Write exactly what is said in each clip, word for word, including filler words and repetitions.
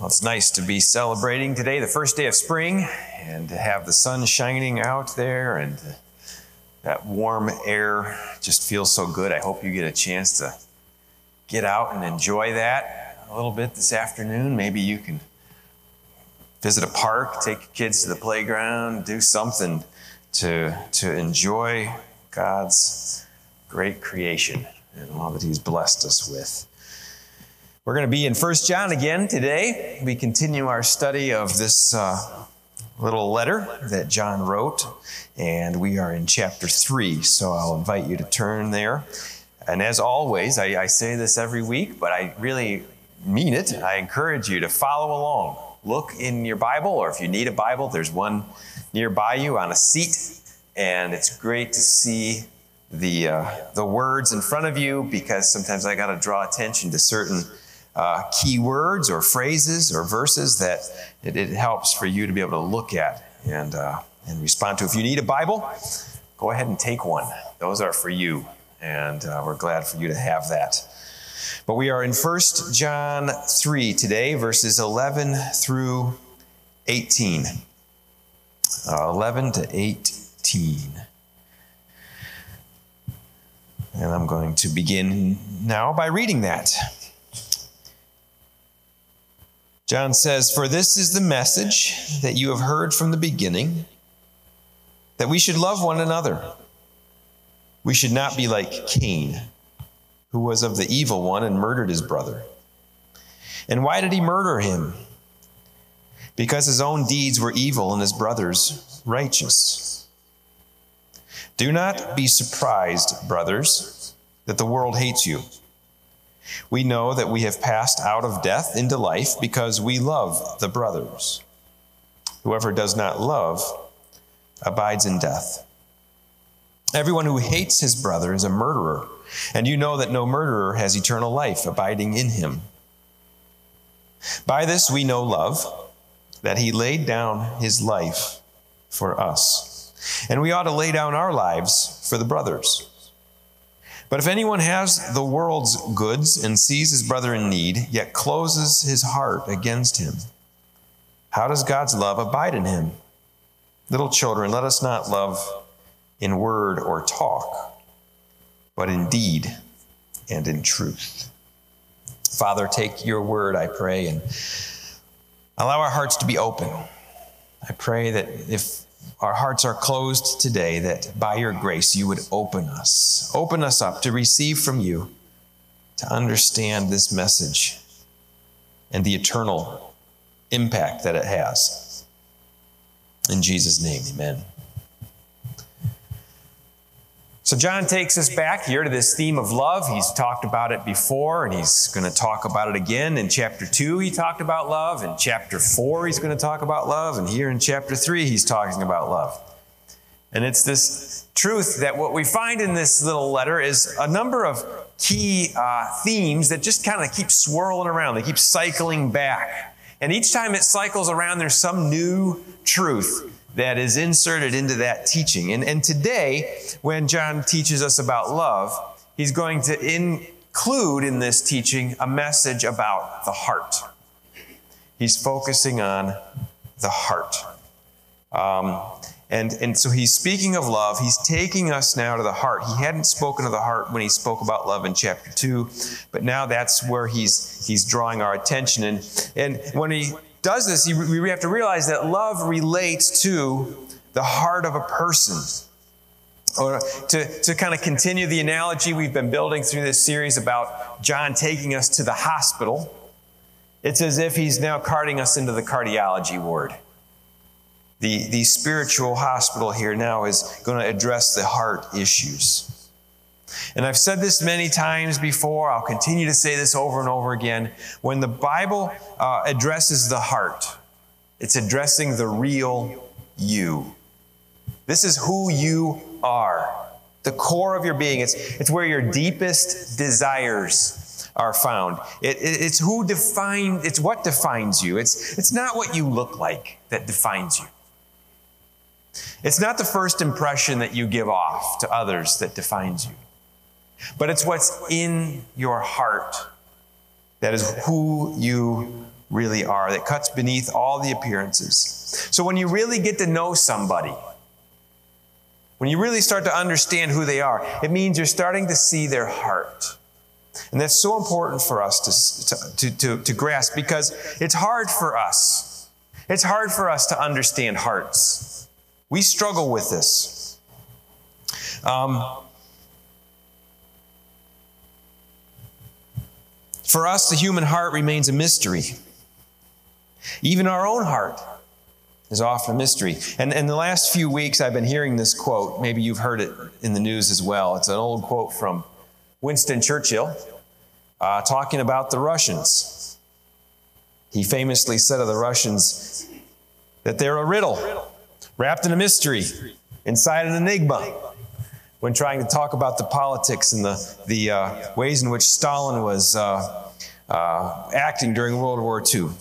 Well, it's nice to be celebrating today, the first day of spring, and to have the sun shining out there, and that warm air just feels so good. I hope you get a chance to get out and enjoy that a little bit this afternoon. Maybe you can visit a park, take your kids to the playground, do something to, to enjoy God's great creation and all that He's blessed us with. We're going to be in First John again today. We continue our study of this uh, little letter that John wrote, and we are in chapter three, so I'll invite you to turn there. And as always, I, I say this every week, but I really mean it. I encourage you to follow along. Look in your Bible, or if you need a Bible, there's one nearby you on a seat, and it's great to see the uh, the words in front of you, because sometimes I got to draw attention to certain Uh, key words or phrases or verses that it, it helps for you to be able to look at and uh, and respond to. If you need a Bible, go ahead and take one. Those are for you, and uh, we're glad for you to have that. But we are in First John three today, verses eleven through eighteen. Uh, eleven to eighteen. And I'm going to begin now by reading that. John says, "For this is the message that you have heard from the beginning, that we should love one another. We should not be like Cain, who was of the evil one and murdered his brother. And why did he murder him? Because his own deeds were evil and his brother's righteous. Do not be surprised, brothers, that the world hates you. We know that we have passed out of death into life because we love the brothers. Whoever does not love abides in death. Everyone who hates his brother is a murderer, and you know that no murderer has eternal life abiding in him. By this we know love, that he laid down his life for us, and we ought to lay down our lives for the brothers. But if anyone has the world's goods and sees his brother in need, yet closes his heart against him, how does God's love abide in him? Little children, let us not love in word or talk, but in deed and in truth." Father, take your word, I pray, and allow our hearts to be open. I pray that if our hearts are closed today, that by your grace you would open us. Open us up to receive from you, to understand this message and the eternal impact that it has. In Jesus' name, amen. So John takes us back here to this theme of love. He's talked about it before, and he's going to talk about it again. In chapter two, he talked about love. In chapter four, he's going to talk about love. And here in chapter three, he's talking about love. And it's this truth that what we find in this little letter is a number of key uh, themes that just kind of keep swirling around. They keep cycling back. And each time it cycles around, there's some new truth that is inserted into that teaching. And, and today, when John teaches us about love, he's going to include in this teaching a message about the heart. He's focusing on the heart. Um, and, and so he's speaking of love. He's taking us now to the heart. He hadn't spoken of the heart when he spoke about love in chapter two, but now that's where he's, he's drawing our attention. And, and when he does this, we have to realize that love relates to the heart of a person. Or to, to kind of continue the analogy we've been building through this series about John taking us to the hospital, it's as if he's now carting us into the cardiology ward. The, the spiritual hospital here now is going to address the heart issues. And I've said this many times before. I'll continue to say this over and over again. When the Bible uh, addresses the heart, it's addressing the real you. This is who you are, the core of your being. It's, it's where your deepest desires are found. It, it, it's who define, it's what defines you. It's, it's not what you look like that defines you. It's not the first impression that you give off to others that defines you. But it's what's in your heart that is who you really are, that cuts beneath all the appearances. So when you really get to know somebody, when you really start to understand who they are, it means you're starting to see their heart. And that's so important for us to, to, to, to grasp, because it's hard for us. It's hard for us to understand hearts. We struggle with this. Um, for us, the human heart remains a mystery. Even our own heart is often a mystery. And in the last few weeks, I've been hearing this quote. Maybe you've heard it in the news as well. It's an old quote from Winston Churchill, uh, talking about the Russians. He famously said of the Russians that they're a riddle, wrapped in a mystery, inside an enigma, when trying to talk about the politics and the, the uh, ways in which Stalin was uh, uh, acting during World War Two.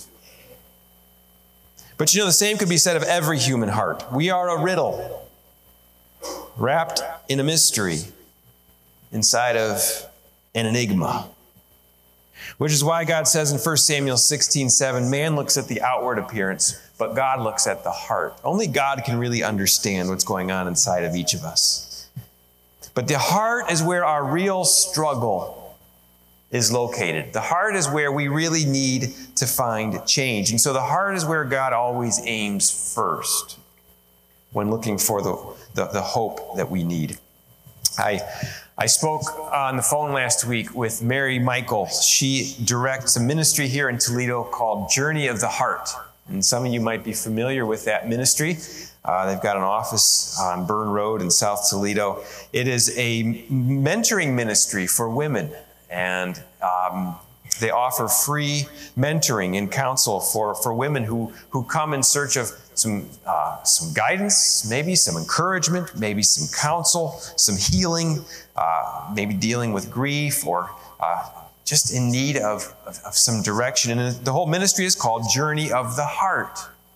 But you know, the same could be said of every human heart. We are a riddle, wrapped in a mystery, inside of an enigma. Which is why God says in First Samuel sixteen seven, man looks at the outward appearance, but God looks at the heart. Only God can really understand what's going on inside of each of us. But the heart is where our real struggle is located. The heart is where we really need to find change. And so the heart is where God always aims first when looking for the, the, the hope that we need. I, I spoke on the phone last week with Mary Michael. She directs a ministry here in Toledo called Journey of the Heart. And some of you might be familiar with that ministry. Uh, they've got an office on Burn Road in South Toledo. It is a mentoring ministry for women. And um, they offer free mentoring and counsel for, for women who, who come in search of some, uh, some guidance, maybe some encouragement, maybe some counsel, some healing, uh, maybe dealing with grief, or uh, just in need of, of, of some direction. And the whole ministry is called Journey of the Heart.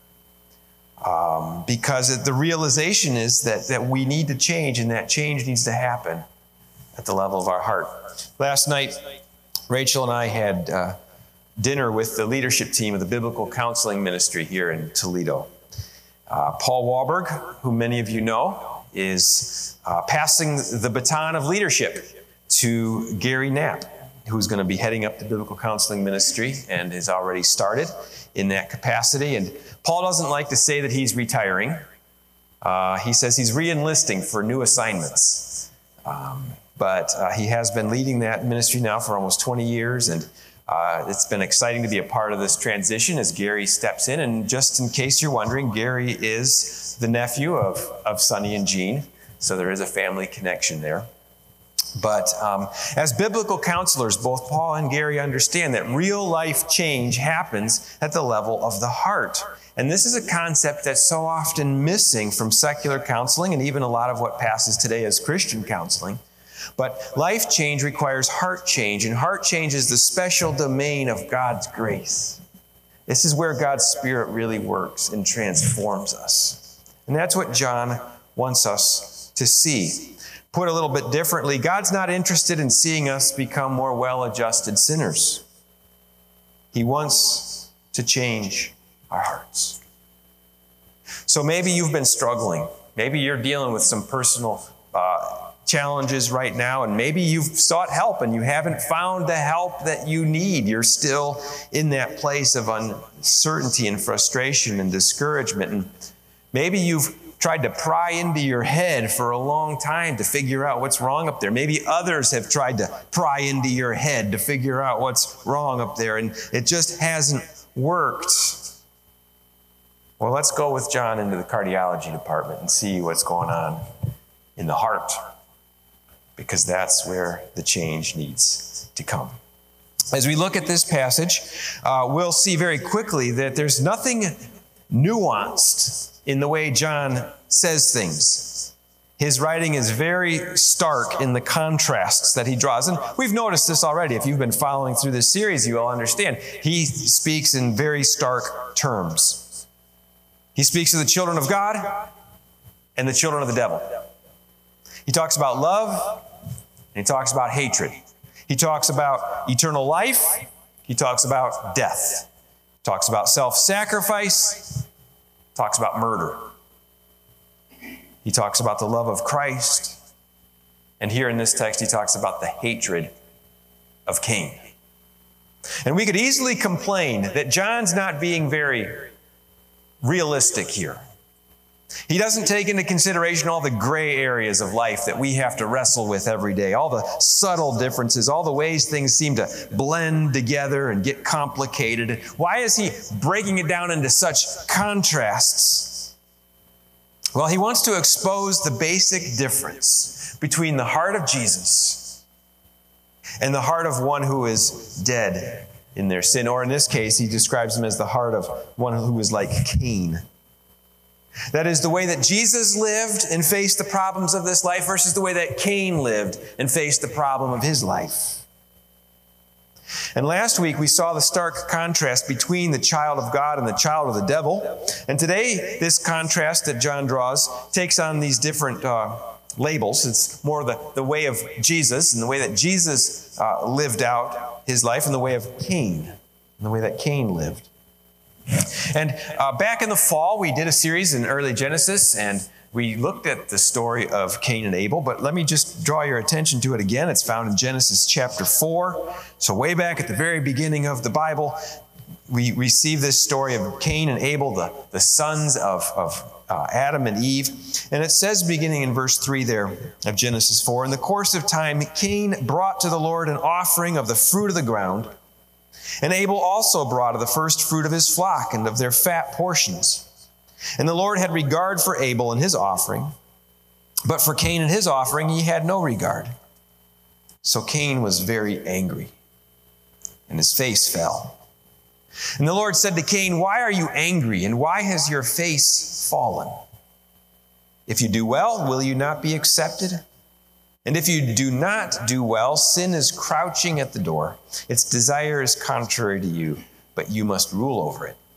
Um, because the realization is that, that we need to change, and that change needs to happen at the level of our heart. Last night, Rachel and I had uh, dinner with the leadership team of the Biblical Counseling Ministry here in Toledo. Uh, Paul Walberg, who many of you know, is uh, passing the baton of leadership to Gary Knapp, who's going to be heading up the Biblical Counseling Ministry and has already started in that capacity. And Paul doesn't like to say that he's retiring. Uh, he says he's re-enlisting for new assignments. Um, But uh, he has been leading that ministry now for almost twenty years, and uh, it's been exciting to be a part of this transition as Gary steps in. And just in case you're wondering, Gary is the nephew of, of Sonny and Jean, so there is a family connection there. But um, as biblical counselors, both Paul and Gary understand that real life change happens at the level of the heart. And this is a concept that's so often missing from secular counseling and even a lot of what passes today as Christian counseling. But life change requires heart change, and heart change is the special domain of God's grace. This is where God's Spirit really works and transforms us. And that's what John wants us to see. Put a little bit differently, God's not interested in seeing us become more well-adjusted sinners. He wants to change our hearts. So maybe you've been struggling. Maybe you're dealing with some personal uh, challenges right now, and maybe you've sought help and you haven't found the help that you need. You're still in that place of uncertainty and frustration and discouragement. And maybe you've tried to pry into your head for a long time to figure out what's wrong up there. Maybe others have tried to pry into your head to figure out what's wrong up there, and it just hasn't worked. Well, let's go with John into the cardiology department and see what's going on in the heart, because that's where the change needs to come. As we look at this passage, uh, we'll see very quickly that there's nothing nuanced in the way John says things. His writing is very stark in the contrasts that he draws. And we've noticed this already. If you've been following through this series, you will understand. He speaks in very stark terms. He speaks of the children of God and the children of the devil. He talks about love, and he talks about hatred. He talks about eternal life. He talks about death. talks about self-sacrifice, talks about murder. He talks about the love of Christ. And here in this text, he talks about the hatred of Cain. And we could easily complain that John's not being very realistic here. He doesn't take into consideration all the gray areas of life that we have to wrestle with every day, all the subtle differences, all the ways things seem to blend together and get complicated. Why is he breaking it down into such contrasts? Well, he wants to expose the basic difference between the heart of Jesus and the heart of one who is dead in their sin. Or in this case, he describes him as the heart of one who is like Cain. That is the way that Jesus lived and faced the problems of this life versus the way that Cain lived and faced the problem of his life. And last week we saw the stark contrast between the child of God and the child of the devil. And today this contrast that John draws takes on these different uh, labels. It's more the, the way of Jesus and the way that Jesus uh, lived out his life and the way of Cain and the way that Cain lived. And uh, back in the fall, we did a series in early Genesis, and we looked at the story of Cain and Abel, but let me just draw your attention to it again. It's found in Genesis chapter four. So way back at the very beginning of the Bible, we receive this story of Cain and Abel, the, the sons of, of uh, Adam and Eve. And it says, beginning in verse three there of Genesis four, in the course of time, Cain brought to the Lord an offering of the fruit of the ground. And Abel also brought of the first fruit of his flock and of their fat portions. And the Lord had regard for Abel and his offering, but for Cain and his offering he had no regard. So Cain was very angry, and his face fell. And the Lord said to Cain, "Why are you angry, and why has your face fallen? If you do well, will you not be accepted? And if you do not do well, sin is crouching at the door. Its desire is contrary to you, but you must rule over it."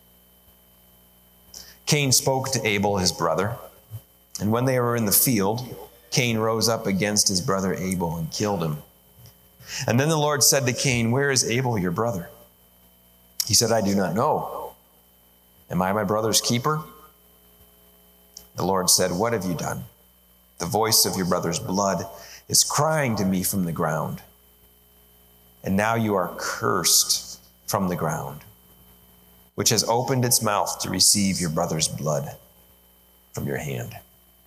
Cain spoke to Abel, his brother. And when they were in the field, Cain rose up against his brother Abel and killed him. And then the Lord said to Cain, "Where is Abel, your brother?" He said, "I do not know. Am I my brother's keeper?" The Lord said, "What have you done? The voice of your brother's blood is crying to me from the ground. And now you are cursed from the ground, which has opened its mouth to receive your brother's blood from your hand."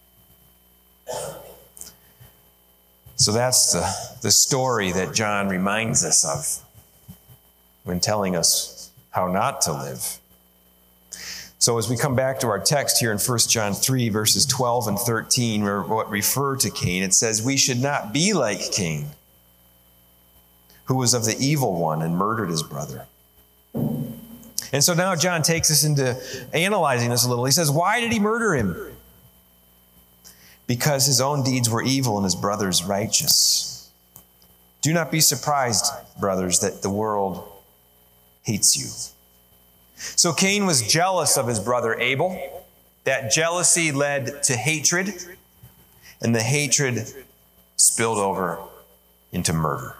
So that's the, the story that John reminds us of when telling us how not to live. So as we come back to our text here in First John three, verses twelve and thirteen, what refer to Cain, it says, "We should not be like Cain, who was of the evil one and murdered his brother." And so now John takes us into analyzing this a little. He says, why did he murder him? Because his own deeds were evil and his brother's righteous. Do not be surprised, brothers, that the world hates you. So Cain was jealous of his brother Abel. That jealousy led to hatred, and the hatred spilled over into murder.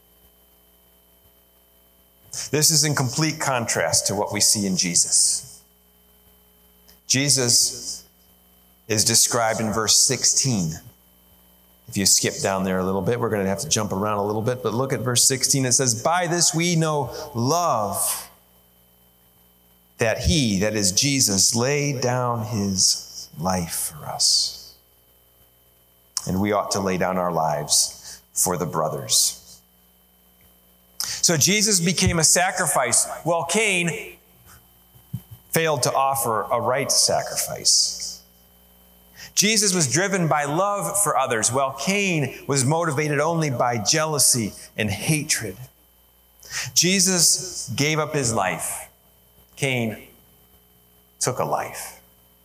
This is in complete contrast to what we see in Jesus. Jesus is described in verse sixteen. If you skip down there a little bit, we're going to have to jump around a little bit, but look at verse sixteen. It says, "By this we know love, that he," that is Jesus, "laid down his life for us. And we ought to lay down our lives for the brothers." So Jesus became a sacrifice, while Cain failed to offer a right sacrifice. Jesus was driven by love for others, while Cain was motivated only by jealousy and hatred. Jesus gave up his life. Cain took a life.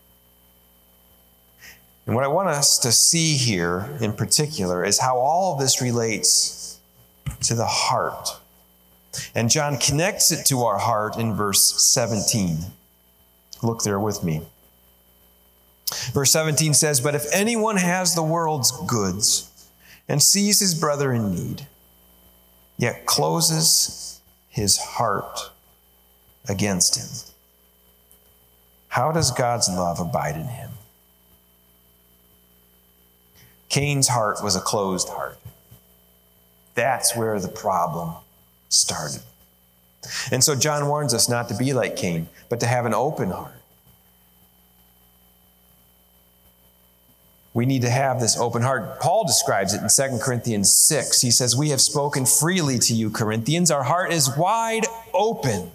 And what I want us to see here in particular is how all of this relates to the heart. And John connects it to our heart in verse seventeen. Look there with me. Verse seventeen says, "But if anyone has the world's goods and sees his brother in need, yet closes his heart against him. How does God's love abide in him? Cain's heart was a closed heart. That's where the problem started. And so John warns us not to be like Cain, but to have an open heart. We need to have this open heart. Paul describes it in Second Corinthians six. He says, "We have spoken freely to you, Corinthians. Our heart is wide open.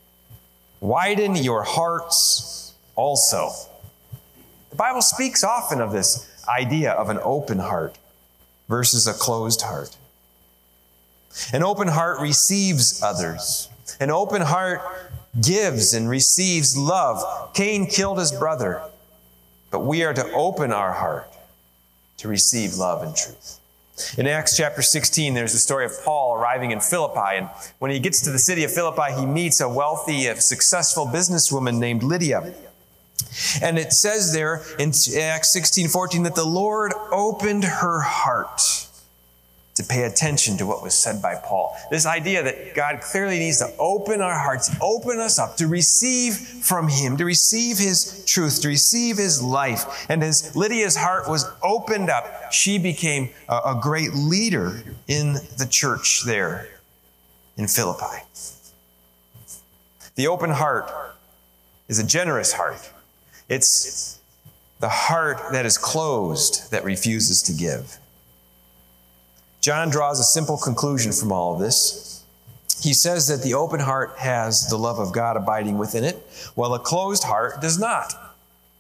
Widen your hearts also." The Bible speaks often of this idea of an open heart versus a closed heart. An open heart receives others. An open heart gives and receives love. Cain killed his brother, but we are to open our heart to receive love and truth. In Acts chapter sixteen, there's the story of Paul arriving in Philippi. And when he gets to the city of Philippi, he meets a wealthy, successful businesswoman named Lydia. And it says there in Acts sixteen fourteen that the Lord opened her heart to pay attention to what was said by Paul. This idea that God clearly needs to open our hearts, open us up to receive from him, to receive his truth, to receive his life. And as Lydia's heart was opened up, she became a, a great leader in the church there in Philippi. The open heart is a generous heart. It's the heart that is closed that refuses to give. John draws a simple conclusion from all of this. He says that the open heart has the love of God abiding within it, while a closed heart does not.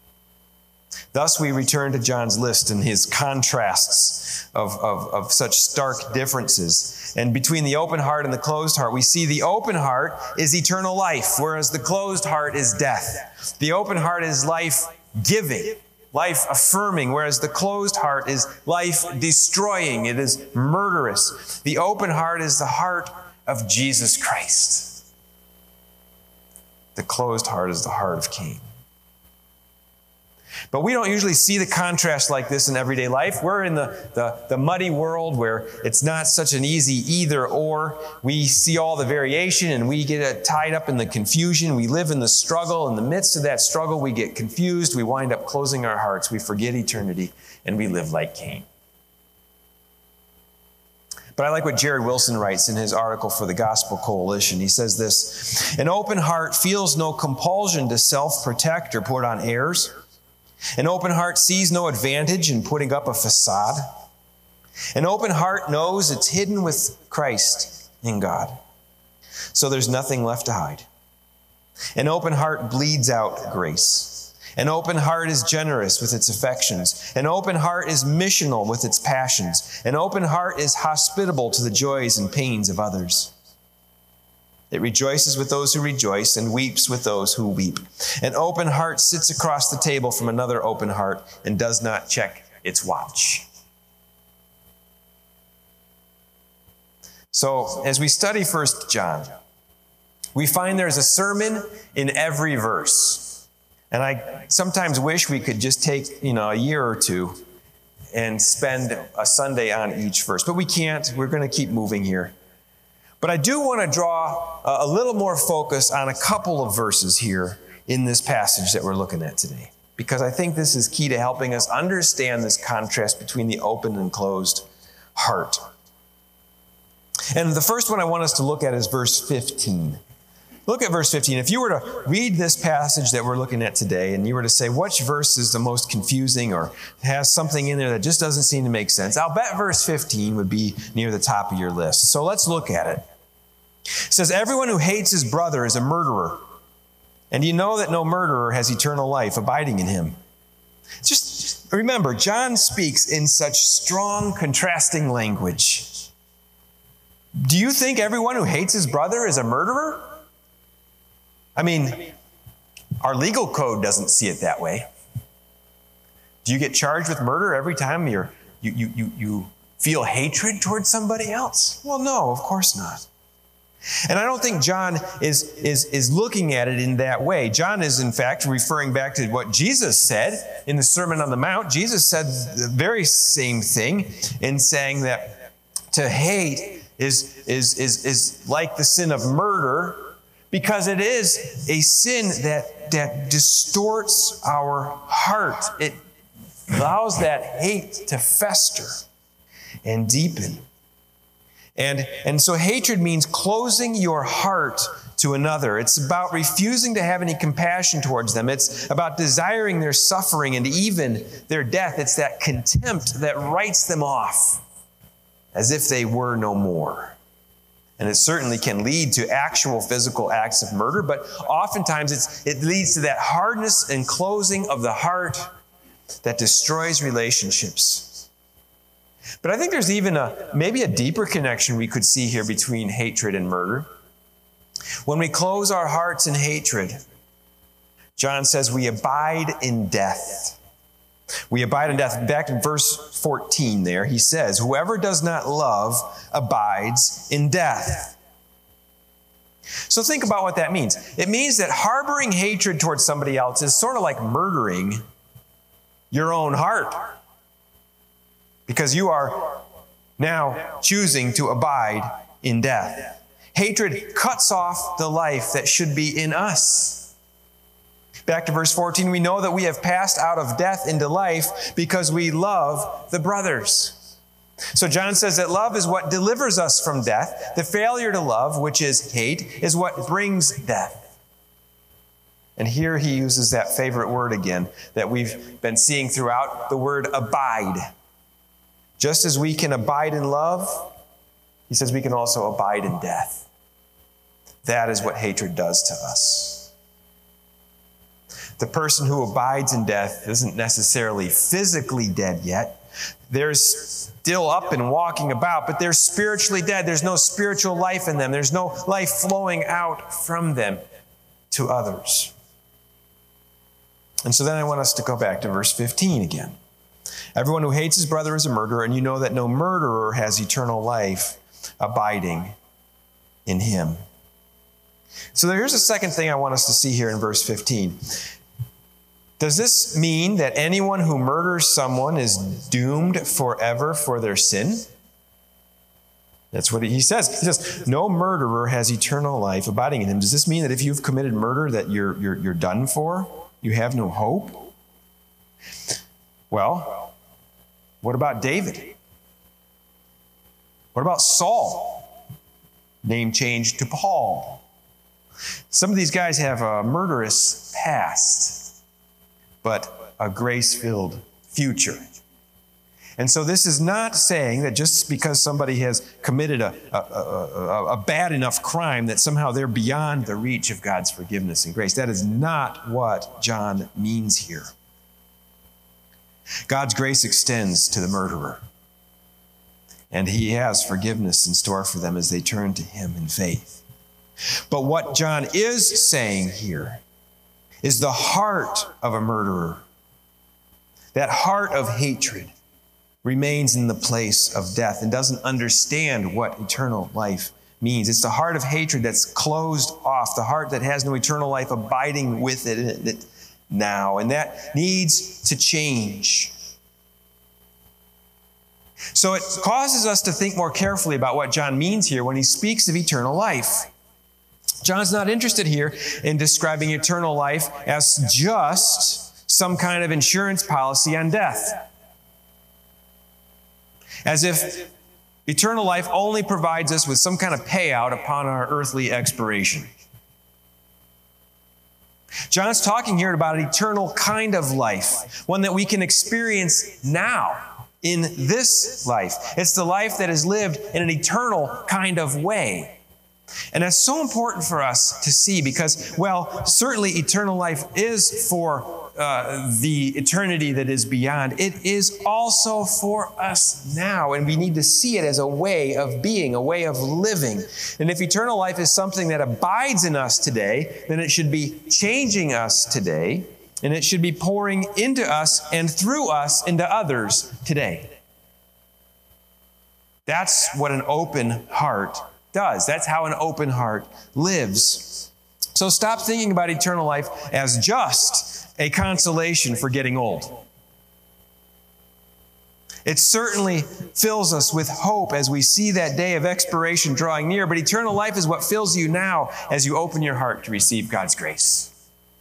Thus, we return to John's list and his contrasts of, of, of such stark differences. And between the open heart and the closed heart, we see the open heart is eternal life, whereas the closed heart is death. The open heart is life-giving, life-affirming, whereas the closed heart is life-destroying. It is murderous. The open heart is the heart of Jesus Christ. The closed heart is the heart of Cain. But we don't usually see the contrast like this in everyday life. We're in the, the, the muddy world where it's not such an easy either or. We see all the variation and we get tied up in the confusion. We live in the struggle. In the midst of that struggle, we get confused. We wind up closing our hearts. We forget eternity and we live like Cain. But I like what Jared Wilson writes in his article for the Gospel Coalition. He says this: "An open heart feels no compulsion to self-protect or put on airs. An open heart sees no advantage in putting up a facade. An open heart knows it's hidden with Christ in God, so there's nothing left to hide. An open heart bleeds out grace. An open heart is generous with its affections. An open heart is missional with its passions. An open heart is hospitable to the joys and pains of others. It rejoices with those who rejoice and weeps with those who weep. An open heart sits across the table from another open heart and does not check its watch." So, as we study First John, we find there's a sermon in every verse. And I sometimes wish we could just take, you know, a year or two and spend a Sunday on each verse. But we can't. We're going to keep moving here. But I do want to draw a little more focus on a couple of verses here in this passage that we're looking at today, because I think this is key to helping us understand this contrast between the open and closed heart. And the first one I want us to look at is verse fifteen. Look at verse fifteen. If you were to read this passage that we're looking at today and you were to say which verse is the most confusing or has something in there that just doesn't seem to make sense, I'll bet verse fifteen would be near the top of your list. So let's look at it. It says, "Everyone who hates his brother is a murderer, and you know that no murderer has eternal life abiding in him." Just remember, John speaks in such strong, contrasting language. Do you think everyone who hates his brother is a murderer? I mean, our legal code doesn't see it that way. Do you get charged with murder every time you're, you, you, you, you feel hatred towards somebody else? Well, no, of course not. And I don't think John is, is, is looking at it in that way. John is, in fact, referring back to what Jesus said in the Sermon on the Mount. Jesus said the very same thing in saying that to hate is, is, is, is like the sin of murder, because it is a sin that, that distorts our heart. It allows that hate to fester and deepen. And, and so hatred means closing your heart to another. It's about refusing to have any compassion towards them. It's about desiring their suffering and even their death. It's that contempt that writes them off as if they were no more. And it certainly can lead to actual physical acts of murder, but oftentimes it's, it leads to that hardness and closing of the heart that destroys relationships. But I think there's even a maybe a deeper connection we could see here between hatred and murder. When we close our hearts in hatred, John says we abide in death. We abide in death. Back in verse fourteen there, he says, whoever does not love abides in death. So think about what that means. It means that harboring hatred towards somebody else is sort of like murdering your own heart, because you are now choosing to abide in death. Hatred cuts off the life that should be in us. Back to verse fourteen, we know that we have passed out of death into life because we love the brothers. So John says that love is what delivers us from death. The failure to love, which is hate, is what brings death. And here he uses that favorite word again that we've been seeing throughout, the word abide. Just as we can abide in love, he says we can also abide in death. That is what hatred does to us. The person who abides in death isn't necessarily physically dead yet. They're still up and walking about, but they're spiritually dead. There's no spiritual life in them. There's no life flowing out from them to others. And so then I want us to go back to verse fifteen again. Everyone who hates his brother is a murderer, and you know that no murderer has eternal life abiding in him. So here's the second thing I want us to see here in verse fifteen. Does this mean that anyone who murders someone is doomed forever for their sin? That's what he says. He says, no murderer has eternal life abiding in him. Does this mean that if you've committed murder that you're, you're, you're done for? You have no hope? Well, what about David? What about Saul? Name changed to Paul. Some of these guys have a murderous past, but a grace-filled future. And so this is not saying that just because somebody has committed a, a, a, a bad enough crime that somehow they're beyond the reach of God's forgiveness and grace. That is not what John means here. God's grace extends to the murderer, and he has forgiveness in store for them as they turn to him in faith. But what John is saying here is the heart of a murderer, that heart of hatred, remains in the place of death and doesn't understand what eternal life means. It's the heart of hatred that's closed off, the heart that has no eternal life abiding with it now, and that needs to change. So it causes us to think more carefully about what John means here when he speaks of eternal life. John's not interested here in describing eternal life as just some kind of insurance policy on death, as if eternal life only provides us with some kind of payout upon our earthly expiration. John's talking here about an eternal kind of life, one that we can experience now in this life. It's the life that is lived in an eternal kind of way. And that's so important for us to see because, well, certainly eternal life is for uh, the eternity that is beyond. It is also for us now, and we need to see it as a way of being, a way of living. And if eternal life is something that abides in us today, then it should be changing us today, and it should be pouring into us and through us into others today. That's what an open heart does. That's how an open heart lives. So stop thinking about eternal life as just a consolation for getting old. It certainly fills us with hope as we see that day of expiration drawing near, but eternal life is what fills you now as you open your heart to receive God's grace.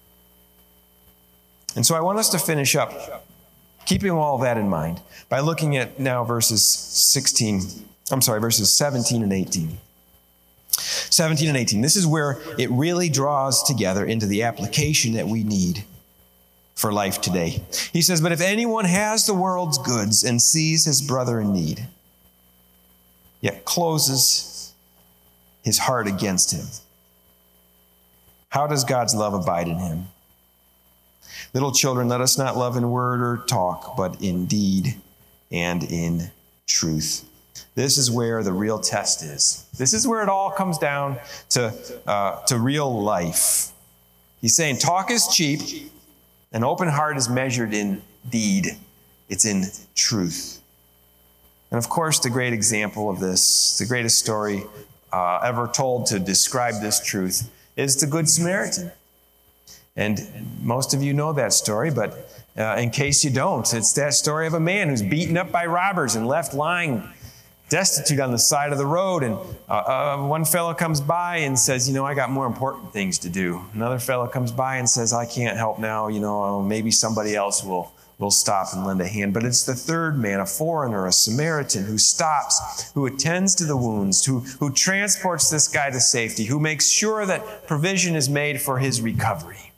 And so I want us to finish up, keeping all of that in mind, by looking at now verses sixteen, I'm sorry, verses seventeen and eighteen. seventeen and eighteen. This is where it really draws together into the application that we need for life today. He says, but if anyone has the world's goods and sees his brother in need, yet closes his heart against him, how does God's love abide in him? Little children, let us not love in word or talk, but in deed and in truth. This is where the real test is. This is where it all comes down to, uh, to real life. He's saying talk is cheap. An open heart is measured in deed. It's in truth. And of course, the great example of this, the greatest story uh, ever told to describe this truth, is the Good Samaritan. And most of you know that story, but uh, in case you don't, it's that story of a man who's beaten up by robbers and left lying destitute on the side of the road. And uh, uh, one fellow comes by and says, you know, I got more important things to do. Another fellow comes by and says, I can't help now. You know, maybe somebody else will, will stop and lend a hand. But it's the third man, a foreigner, a Samaritan, who stops, who attends to the wounds, who, who transports this guy to safety, who makes sure that provision is made for his recovery.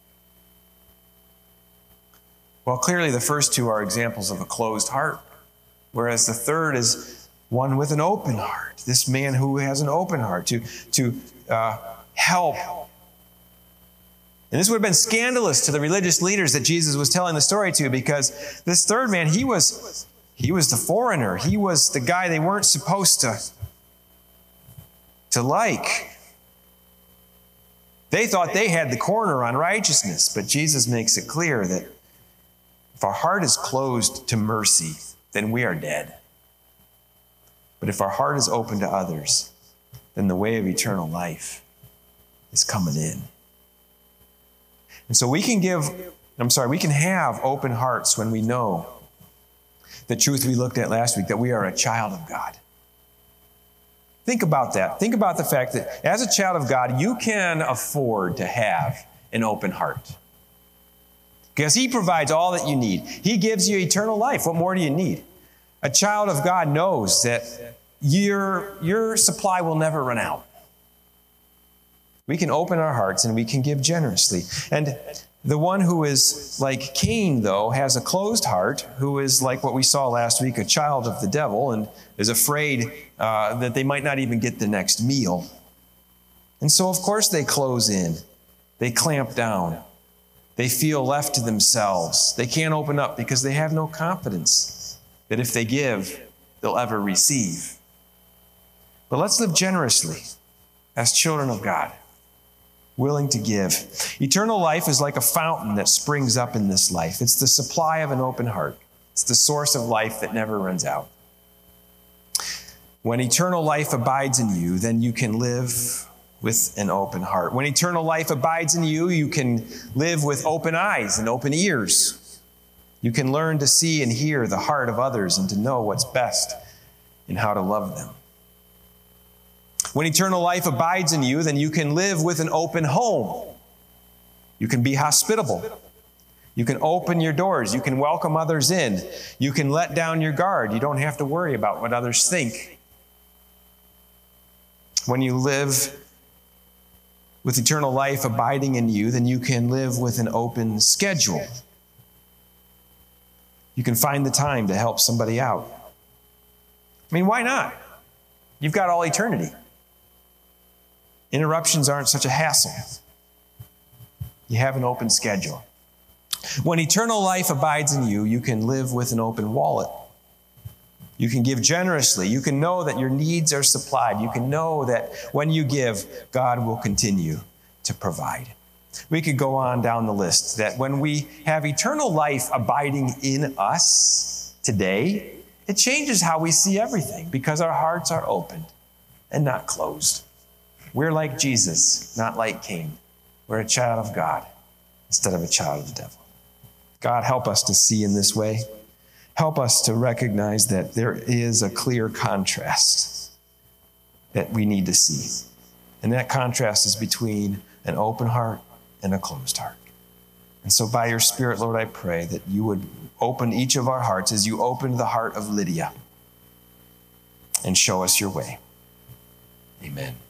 Well, clearly the first two are examples of a closed heart, whereas the third is one with an open heart. This man who has an open heart to, to uh, help. And this would have been scandalous to the religious leaders that Jesus was telling the story to, because this third man, he was, he was the foreigner. He was the guy they weren't supposed to, to like. They thought they had the corner on righteousness, but Jesus makes it clear that if our heart is closed to mercy, then we are dead. But if our heart is open to others, then the way of eternal life is coming in. And so we can give, I'm sorry, we can have open hearts when we know the truth we looked at last week, that we are a child of God. Think about that. Think about the fact that as a child of God, you can afford to have an open heart. Because He provides all that you need. He gives you eternal life. What more do you need? A child of God knows that your, your supply will never run out. We can open our hearts and we can give generously. And the one who is like Cain, though, has a closed heart, who is like what we saw last week, a child of the devil, and is afraid uh, that they might not even get the next meal. And so, of course, they close in. They clamp down. They feel left to themselves. They can't open up because they have no confidence that if they give, they'll ever receive. But let's live generously as children of God, willing to give. Eternal life is like a fountain that springs up in this life. It's the supply of an open heart. It's the source of life that never runs out. When eternal life abides in you, then you can live with an open heart. When eternal life abides in you, you can live with open eyes and open ears. You can learn to see and hear the heart of others and to know what's best and how to love them. When eternal life abides in you, then you can live with an open home. You can be hospitable. You can open your doors. You can welcome others in. You can let down your guard. You don't have to worry about what others think. When you live with eternal life abiding in you, then you can live with an open schedule. You can find the time to help somebody out. I mean, why not? You've got all eternity. Interruptions aren't such a hassle. You have an open schedule. When eternal life abides in you, you can live with an open wallet. You can give generously. You can know that your needs are supplied. You can know that when you give, God will continue to provide. We could go on down the list that when we have eternal life abiding in us today, it changes how we see everything because our hearts are opened and not closed. We're like Jesus, not like Cain. We're a child of God instead of a child of the devil. God, help us to see in this way. Help us to recognize that there is a clear contrast that we need to see. And that contrast is between an open heart and a closed heart. And so by your Spirit, Lord, I pray that you would open each of our hearts as you opened the heart of Lydia and show us your way. Amen.